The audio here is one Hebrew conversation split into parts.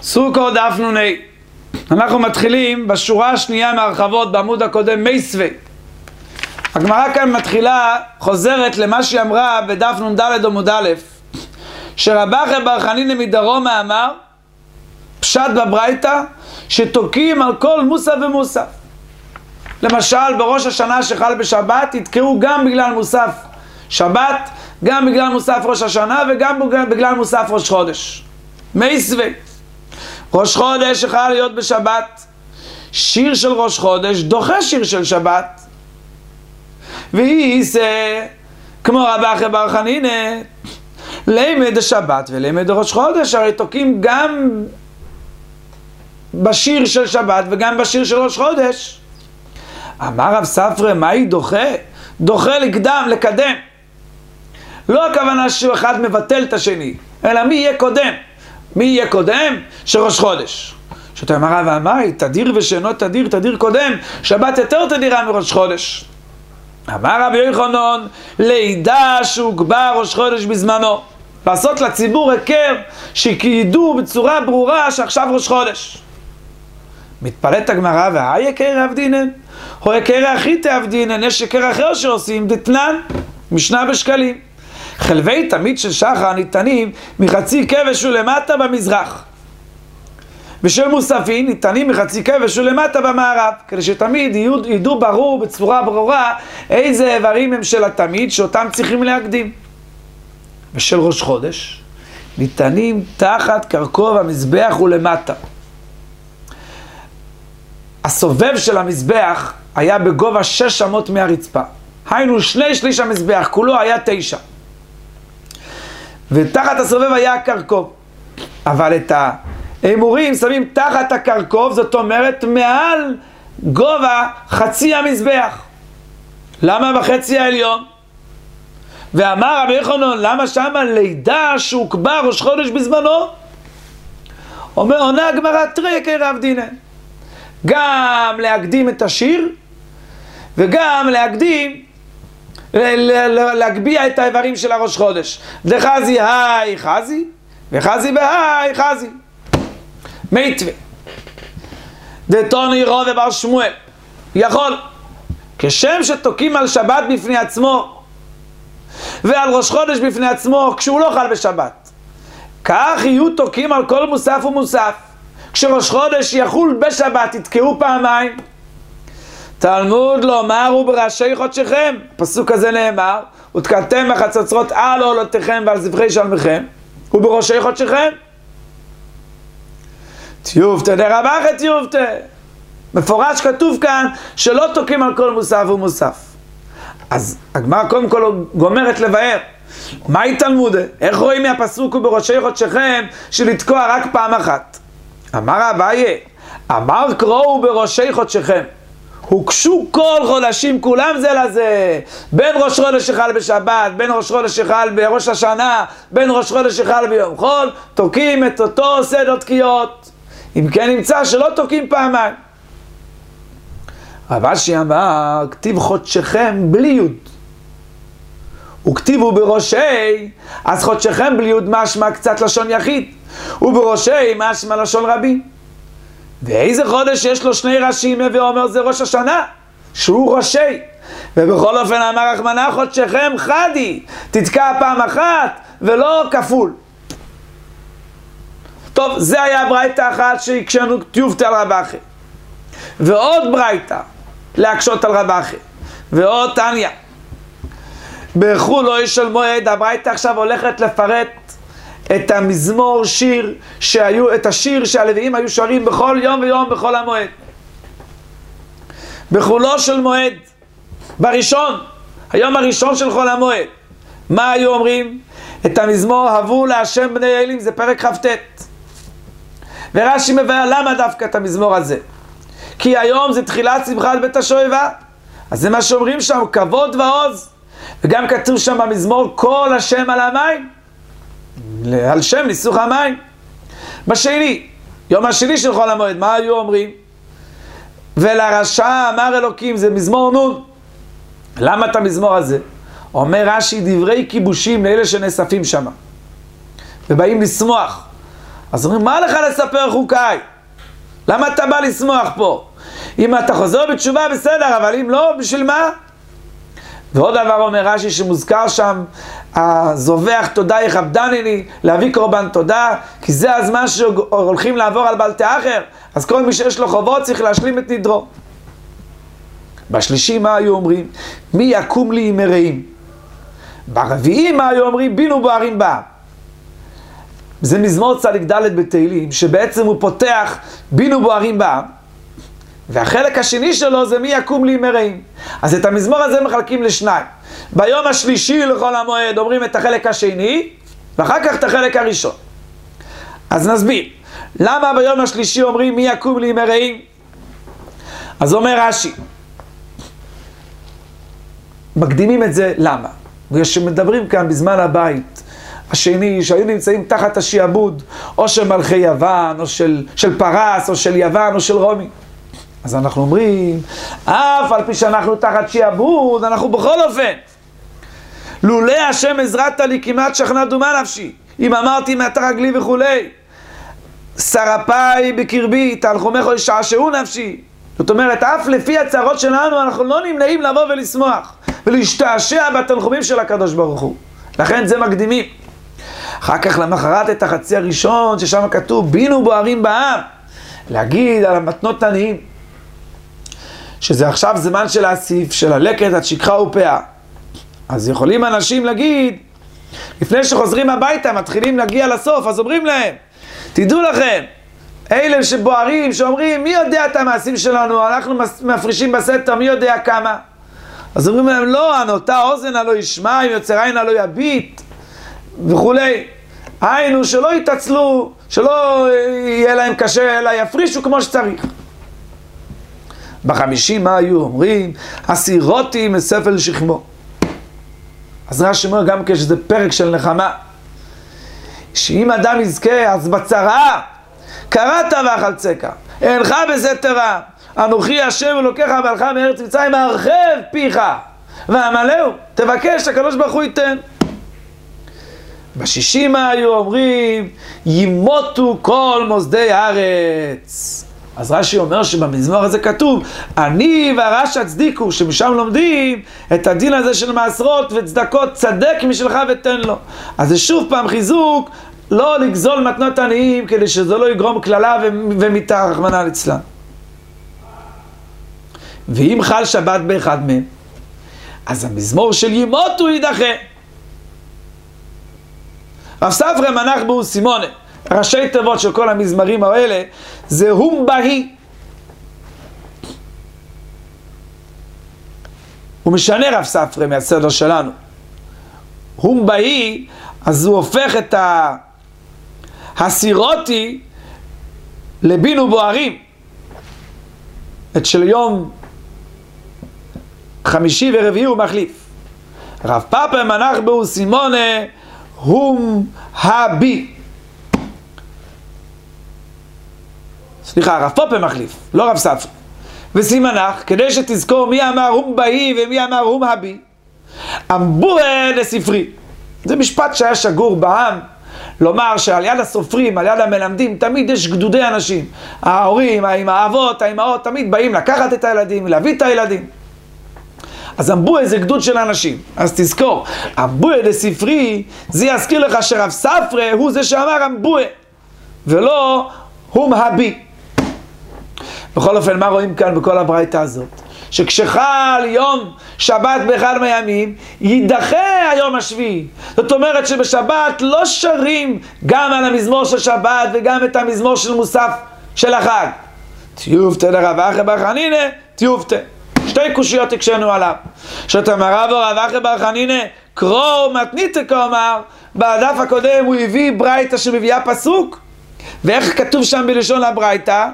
סוכות דף נ"ה. אנחנו מתחילים בשורה השנייה מהרחבות בעמוד הקודם מייסווי. הגמרא כאן מתחילה, חוזרת למה שהיא אמרה בדף נ"ד עמוד א', שרב אחי בר חנינא מדרומה אמר, פשט בברייתא, שתוקעים על כל מוסף ומוסף. למשל בראש השנה שחל בשבת יתקעו גם בגלל מוסף שבת, גם בגלל מוסף ראש השנה וגם בגלל מוסף ראש חודש. מייסווי. ראש חודש יכול להיות בשבת, שיר של ראש חודש דוחה שיר של שבת, והיא זה כמו רב אחי בר חנינא לימד השבת ולימד ראש חודש, הרי תוקעים גם בשיר של שבת וגם בשיר של ראש חודש. אמר רב ספרא, מהי דוחה? דוחה לקדם. לא הכוונה שאחד מבטל את השני, אלא מי יהיה קודם. מי יהיה קודם? שראש חודש. שאתה אמר רב אמרי, תדיר ושאינו תדיר, תדיר קודם, שבת יותר תדירה מראש חודש. אמר רבי יוחנן, לידע שהוגבר ראש חודש בזמנו, לעשות לציבור הכר שידעו בצורה ברורה שעכשיו ראש חודש. מתפלאת הגמרא, והי יקר אבדינן או יקר אחי תאבדינן, יש יקר אחר שעושים דתנן, משנה בשקלים, חלבי תמיד של שחר ניתנים מחצי כבש ולמטה במזרח, ושל מוספים ניתנים מחצי כבש ולמטה במערב, כדי שתמיד ידעו ברור בצורה ברורה איזה איברים הם של התמיד שאותם צריכים להקדים. ושל ראש חודש ניתנים תחת קרקוב המזבח ולמטה. הסובב של המזבח היה בגובה 6 אמות מהרצפה, היינו 2/3 המזבח, כולו היה 9, ותחת הסובב היה הקרקוב, אבל את האמורים שמים תחת הקרקוב, זאת אומרת מעל גובה חצי המזבח. למה בחצי העליון? ואמר רבי יוחנן, למה שמה לידע שהוקבר ראש חודש בזמנו? עונה הגמרא, תראה יקר אבדינן, גם להקדים את השיר וגם להגביע את האיברים של הראש חודש. דחזי היי חזי וחזי בהי חזי. מיתווה דתוני רוב ובר שמואל יכול, כשם שתוקים על שבת בפני עצמו ועל ראש חודש בפני עצמו כשהוא לא חל בשבת, כך יהיו תוקים על כל מוסף ומוסף. כשראש חודש יחול בשבת יתקעו פעמיים. תלמוד לומר בראשי חודשכם, פסוק הזה נאמר, ותקעתם בחצוצרות על עולותיכם ועל זבחי שלמיכם ובראשי חודשכם. תיובתא דרב אחי תיובתא, מפורש כתוב כאן שלא תוקים על כל מוסף ומוסף. אז הגמרא קודם כל גומרת לבאר מהי תלמוד, איך רואים מהפסוק ובראשי חודשכם שלתקוע רק פעם אחת. אמר אביי, אמר קראו בראשי חודשכם, הוקשו כל חודשים כולם זה לזה, בין ראש חודש שחל בשבת, בין ראש חודש שחל בראש השנה, בין ראש חודש שחל ביום חול, תוקים את אותו סדר תקיעות. אם כן נמצא שלא תוקים פעמיים. רב אשי אמר, כתיב חודשכם בלי יוד, וכתיבו בראשי, אז חודשכם בלי יוד משמע קצת לשון יחיד, ובראשי משמע לשון רבים. ואיזה חודש יש לו 2 ראשים, ואומר זה ראש השנה, שהוא ראשי. ובכל אופן אמר רחמנא, חודשכם חדי, תתקע פעם אחת ולא כפול. טוב, זה היה ברייתא אחת שהקשנו תיובתא על רב אחי, ועוד ברייתא להקשות על רב אחי, ועוד תניא בחולו של מועד. הברייתא עכשיו הולכת לפרט את המזמור שיר את השיר שהלוויים היו שרים בכל יום ויום בכל המועד. בחולו של מועד, בראשון, היום הראשון של חול המועד, מה היו אומרים? את המזמור הבו להשם בני אלים, זה פרק כ"ט. ורש"י מבאר למה דווקא את המזמור הזה, כי היום זה תחילת שמחת בית השואבה, אז זה מה שאומרים שם, כבוד ועוז. וגם כתוב שם במזמור כל השם על המים, על שם ניסוך המים. בשני, יום השני של חול המועד, מה היו אומרים? ולרשע אמר אלוקים, זה מזמור נון. למה את המזמור הזה? אומר רש"י, דברי כיבושים לאלה שנאספים שם ובאים לשמוח. אז אומרים, מה לך לספר חוקיי? למה אתה בא לשמוח פה? אם אתה חוזר בתשובה בסדר, אבל אם לא, בשביל מה? ועוד דבר אומר רש"י שמוזכר שם, הזובח תודה יכבדני, להביא קורבן תודה, כי זה הזמן שהולכים לעבור על בעל תאחר, אז כל מי שיש לו חובות צריך להשלים את נדרו. בשלישי מה היו אומרים? מי יקום לי עם מרעים? ברביעי מה היו אומרים? בינו בוערים בה. זה מזמור צדיק ד' בתהילים, שבעצם הוא פותח בינו בוערים בה, והחלק השני שלו זה מי יקום לי עם מרעים. אז את המזמור הזה מחלקים לשניים. ביום השלישי לכל המועד אומרים את החלק השני, ואחר כך את החלק הראשון. אז נסביר. למה ביום השלישי אומרים מי יקום לי עם מרעים? אז אומר רש"י, מקדימים את זה, למה? בגלל שמדברים כאן בזמן הבית השני, שהיו נמצאים תחת השיעבוד, או של מלכי יוון, או של פרס, או של יוון, או של רומי. אז אנחנו אומרים, אף על פי שאנחנו תחת שיעבוד, אנחנו בכל אופן. לולא השם עזרת לי כמעט שכנע דומה נפשי, אם אמרתי מעתה רגלי וכולי, שרפיי בקרבי, תנחומך ישעשעו נפשי. זאת אומרת, אף לפי הצרות שלנו, אנחנו לא נמנעים לבוא ולשמוח, ולהשתעשע בתנחומים של הקדוש ברוך הוא. לכן זה מקדימים. אחר כך למחרת את החצי הראשון, ששם כתוב, בינו בוערים בעם, להגיד על המתנות עניים, שזה עכשיו זמן של האסיף, של הלקט, עד שכחה ופאה. אז יכולים אנשים להגיד, לפני שחוזרים הביתה, מתחילים להגיע לסוף, אז אומרים להם, תדעו לכם, אלה שבוערים, שאומרים, מי יודע את המעשים שלנו, אנחנו מפרישים בסתר, מי יודע כמה? אז אומרים להם, לא, הנוטה אוזן הלא ישמע, יוצר עין הלא יביט, וכולי. היינו, שלא יתעצלו, שלא יהיה להם קשה, אלא יפרישו כמו שצריך. בחמישי מה היו אומרים? הסירותי מספל שכמו. אז רש"י אומר גם כשזה פרק של נחמה, שאם אדם יזכה, אז בצרה, קראת ואכלצך, אינך בסתרה, אנוכי השם אלוקיך והלך מארץ מצרים, הרחב פיך ועמלהו, תבקש, הקדוש ברוך הוא ייתן. בשישי מה היו אומרים? ימותו כל מוסדי הארץ. אז רש"י אומר שבמזמור הזה כתוב, אני והרש הצדיקו, שמשם לומדים את הדין הזה של מעשרות וצדקות, צדק משלך ותן לו. אז זה שוב פעם חיזוק, לא לגזול מתנות עניים, כדי שזה לא יגרום כללה ומיתה, רחמנא ליצלן. ואם חל שבת באחד מהם, אז המזמור של ימותו יידחה. רב ספרא מנח בו סימונה, ראשי תיבות של כל המזמרים האלה, זה הום בהי. הוא משנה רב ספרא מהסדר שלנו. הום בהי, אז הוא הופך את הסירותי לבינו בוערים. את של יום חמישי ורביעי הוא מחליף. רב פאפא מנח בו סימונה, הום הבי. סליחה, רב פאפא מחליף, לא רב ספרא. וסימנך, כדי שתזכור מי אמר הום בהי ומי אמר הום הבי, אמבוה לספרי. זה משפט שהיה שגור בעם, לומר שעל יד הסופרים, על יד המלמדים, תמיד יש גדודי אנשים. ההורים, האבות, האמהות, תמיד באים לקחת את הילדים, להביא את הילדים. אז אמבוה זה גדוד של אנשים. אז תזכור, אמבוה לספרי, זה יזכיר לך שרב ספרא הוא זה שאמר אמבוה, ולא הום הבי. בכל אופן, מה רואים כאן בכל הברייתא הזאת? שכשחל יום שבת באחד מהימים, יידחה היום השביעי. זאת אומרת שבשבת לא שרים גם על המזמור של שבת וגם את המזמור של מוסף של החג. תיובתא לרב אחא בר חנינא, תיובתא. שתי קושיות הקשנו עליו. שאתה מרב רב אחא בר חנינא, קרוא מתניתא כאמר, בדף הקודם הוא הביא ברייתא שמביאה פסוק, ואיך כתוב שם בלשון הברייתא?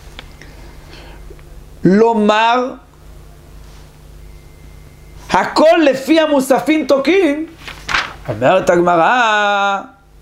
לומר הכל לפי המוספים תוקים. אומרת הגמרא,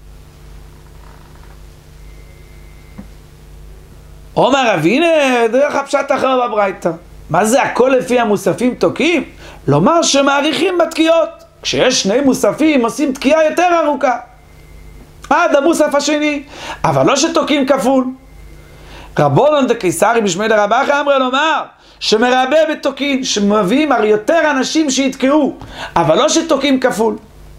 אומר רב, הנה דרך הפשט אחר בברייתא. מה זה הכל לפי המוספים תוקים? לומר שמעריכים בתקיעות. כשיש שני מוספים עושים תקיעה יותר ארוכה. עד המוסף השני, אבל לא שתוקים כפול. רבונן דקיסרי בשמי דרבא אחי אמרי לומר, שמרבה בתוקין, שמביאים הרי יותר אנשים שיתקעו, אבל לא שתוקים כפול.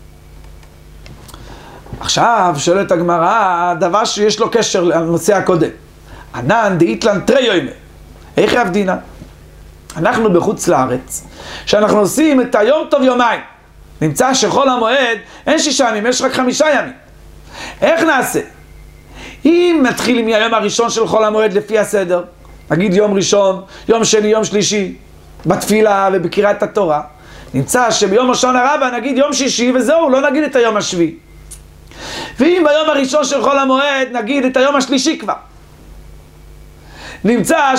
עכשיו שואלת הגמרא, דבר שיש לו קשר לנושא הקודם. ענן דאיתלן תרי יוימה, איך יבדינה? אנחנו בחוץ לארץ, שאנחנו עושים את היום טוב יומיים, נמצא שחול המועד אין 6 ימים, יש רק 5 ימים. איך נעשה? אם מתחילים מהיום הראשון של חול המועד לפי הסדר, נגיד יום ראשון, יום שני, יום שלישי, בתפילה ובקריאת התורה, נמצא שביום ראשון הרבה נגיד יום שישי וזהו, לא נגיד את היום השביעי. ואם ביום הראשון של חול המועד נגיד את היום השלישי כבר, נמצא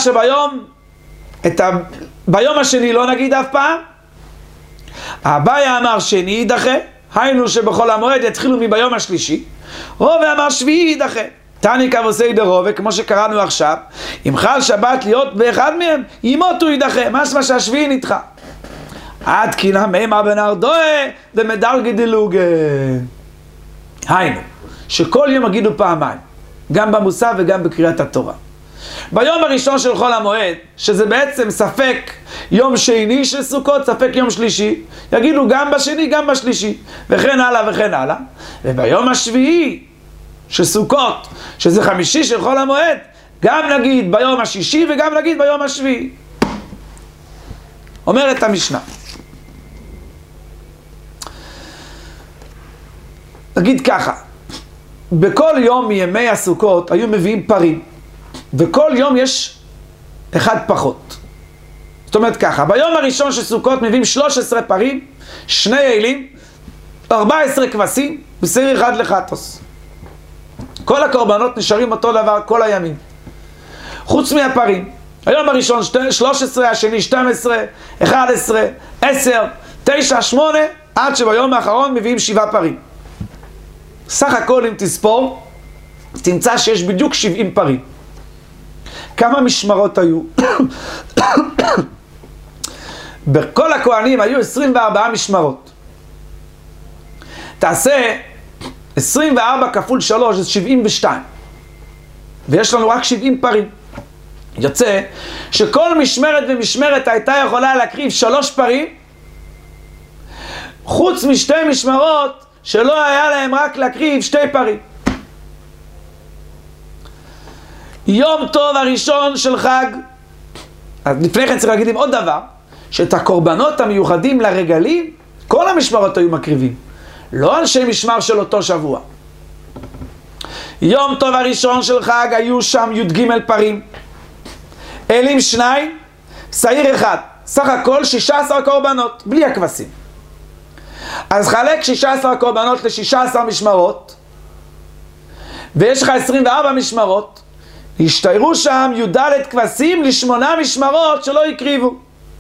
ביום השני לא נגיד אף פעם. אביי אמר שני יידחה, היינו שבחול המועד יתחילו מביום השלישי. רובה אמר שביעי יידחה. תני כבוסי דרובה, כמו שקראנו עכשיו, אם חל שבת להיות באחד מהם, ימותו יידחה, משמע שהשביעי נדחה. עד כי נמי בן ארדוה דמדרגי דילוג. היינו, שכל יום יגידו פעמיים, גם במוסף וגם בקריאת התורה. ביום הראשון של חול המועד, שזה בעצם ספק יום שני של סוכות, ספק יום שלישי, יגידו גם בשני, גם בשלישי, וכן הלאה וכן הלאה. וביום השביעי של סוכות, שזה חמישי של חול המועד, גם נגיד ביום השישי וגם נגיד ביום השביעי. אומרת המשנה. נגיד ככה, בכל יום מימי הסוכות היו מביאים פרים, וכל יום יש אחד פחות. זאת אומרת ככה, ביום הראשון של סוכות מביאים 13 פרים, 2 אלים, 14 כבשים, בשעיר אחד לחטוס. כל הקורבנות נשארים אותו דבר כל הימים. חוץ מהפרים. היום הראשון 13, השני 12, 11, 10, 9, 8, עד שביום האחרון מביאים 7 פרים. סך הכל אם תספור, תמצא שיש בדיוק 70 פרים. כמה משמרות היו? בכל הכהנים היו 24 משמרות. תעשה 24 כפול 3, זה 72. ויש לנו רק 70 פרים. יוצא שכל משמרת ומשמרת הייתה יכולה להקריב 3 פרים, חוץ משתי משמרות שלא היה להם רק להקריב 2 פרים. יום טוב הראשון של חג, אז לפני כן צריך להגיד עם עוד דבר, שאת הקורבנות המיוחדים לרגלים, כל המשמרות היו מקריבים, לא אנשי משמר של אותו שבוע. יום טוב הראשון של חג היו שם י"ג פרים, אלים 2, שעיר 1, סך הכל 16 קורבנות, בלי הכבשים. אז חלק 16 קורבנות ל-16 משמרות, ויש לך 24 משמרות, השתיירו שם י"ד כבשים ל8 משמרות שלא יקריבו.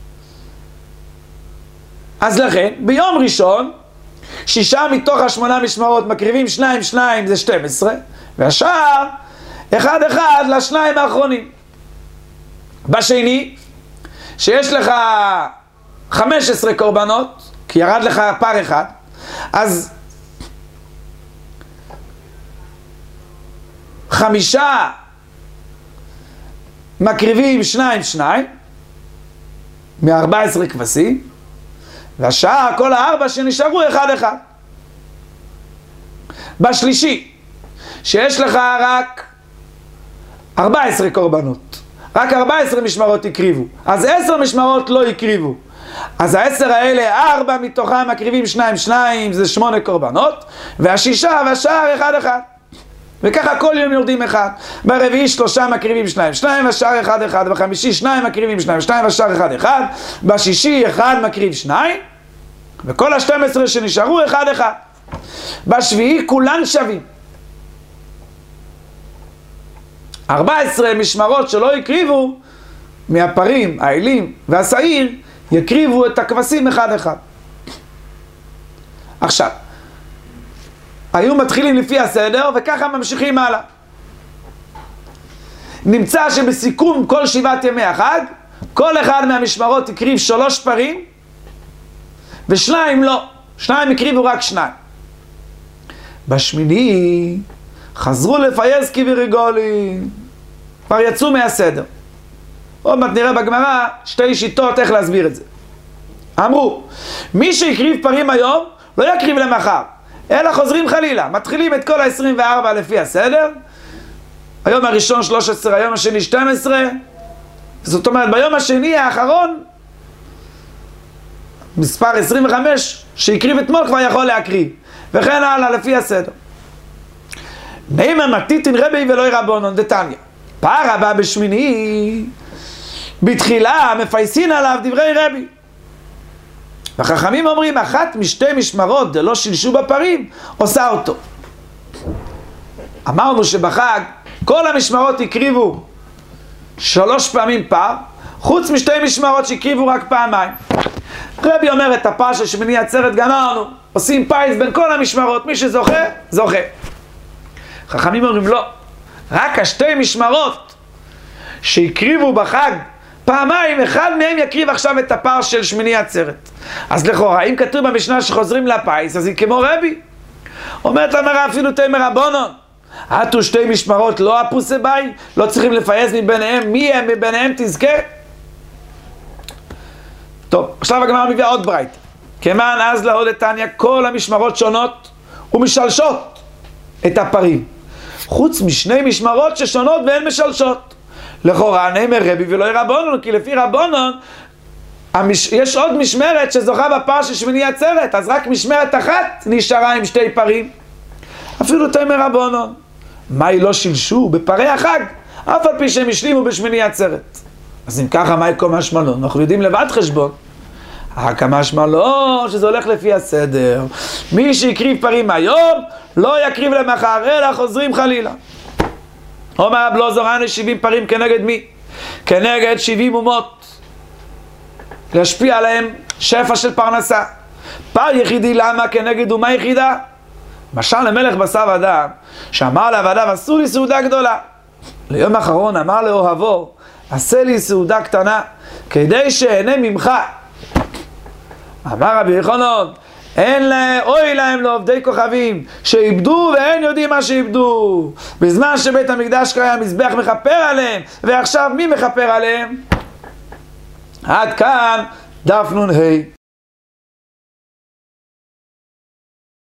אז לכן, ביום ראשון, 6 מתוך 8 משמרות מקריבים 2, 2 זה 12, והשאר 1, 1 לשניים האחרונים. בשני, שיש לך 15 קורבנות, כי ירד לך פר אחד, אז 5 מקריבים 2, 2 מ-14 כבשים, והשאר כל 4 שנשארו 1, 1. בשלישי, שיש לך רק 14 קורבנות, רק 14 משמרות יקריבו, אז 10 משמרות לא יקריבו, אז 10 האלה 4 מתוכם מקריבים 2, 2 זה 8 קורבנות, והשישה והשאר 1, 1. וככה כל יום יורדים 1. ברביעי 3 מקריבים 2, 2 והשאר 1, 1. בחמישי 2 מקריבים 2, 2 והשאר 1, 1. בשישי 1 מקריב 2, וכל ה-12 שנשארו 1, 1. בשביעי כולן שווים. 14 משמרות שלא יקריבו מהפרים, האלים והשעיר, יקריבו את הכבשים 1, 1. עכשיו, היו מתחילים לפי הסדר, וככה ממשיכים הלאה. נמצא שבסיכום כל 7 ימי החג, כל אחד מהמשמרות יקריב 3 פרים, ו2 לא. 2 יקריבו רק 2. בשמיני חזרו לפייס כברגולי, כבר יצאו מהסדר. עוד מעט נראה בגמרא שתי שיטות איך להסביר את זה. אמרו, מי שהקריב פרים היום לא יקריב למחר, אלא חוזרים חלילה, מתחילים את כל ה-24 לפי הסדר, היום הראשון 13, היום השני 12, זאת אומרת ביום השני האחרון מספר 25 שהקריב אתמול כבר יכול להקריב, וכן הלאה לפי הסדר. נאמר מתיתין רבי ולא רבונון דתניא, פער הבא בשמיני בתחילה מפייסין עליו דברי רבי, והחכמים אומרים אחת משתי משמרות דלא שילשו בפרים עושה אותו. אמרנו שבחג כל המשמרות הקריבו 3 פעמים פר, חוץ משתי משמרות שהקריבו רק פעמיים. רבי אומר את הפר של שמיני עצרת גמרנו, עושים פייס בין כל המשמרות, מי שזוכה, זוכה. חכמים אומרים לא, רק השתי משמרות שהקריבו בחג פעמיים, אחד מהם יקריב עכשיו את הפר של שמיני עצרת. אז לכאורה, אם כתוב במשנה שחוזרים לפייס, אז היא כמו רבי. אומרת למראה אפילו תימר רבונון, עטו שתי משמרות לא אפוסי ביי, לא צריכים לפייס מביניהם, מי הם מביניהם תזכה. טוב, עכשיו הגמרא מביאה עוד ברייתא. כמען אז להוד דתניא, כל המשמרות שונות ומשלשות את הפרים, חוץ משני משמרות ששונות והן משלשות. לכאורה נאמר רבי ולא רבונון, כי לפי רבונון יש עוד משמרת שזוכה בפר של שמיני עצרת, אז רק משמרת אחת נשארה עם שתי פרים. אפילו תימר רבונון, מה היא לא שילשו בפרי החג, אף על פי שהם השלימו בשמיני עצרת. אז אם ככה, מה יקום משמע לו? אנחנו יודעים לבד חשבון. משמע לו שזה הולך לפי הסדר. מי שהקריב פרים היום, לא יקריב למחר, אלא חוזרים חלילה. אומר הבלוזורן 70 פרים כנגד מי? כנגד 70 אומות. להשפיע עליהם שפע של פרנסה. פר יחידי למה? כנגד אומה יחידה. משל למלך בשר אדם, שאמר לעבדיו עשו לי סעודה גדולה. ליום האחרון אמר לאוהבו, עשה לי סעודה קטנה, כדי שאהנה ממך. אמר רבי יוחנן, אוי להם לעובדי כוכבים, שאיבדו ואין יודעים מה שאיבדו. בזמן שבית המקדש קיים מזבח מכפר עליהם, ועכשיו מי מכפר עליהם? עד כאן דף נ"ה.